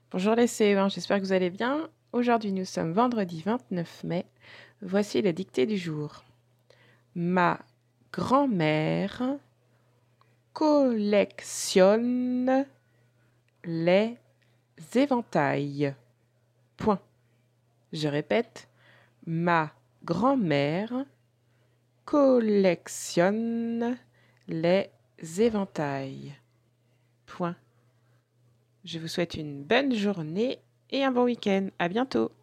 Bonjour les CE1, j'espère que vous allez bien. Aujourd'hui, nous sommes vendredi 29 mai. Voici la dictée du jour. Ma grand-mère collectionne les éventails. Point. Je répète, ma grand-mère collectionne les éventails. Point. Je vous souhaite une bonne journée et un bon week-end. À bientôt.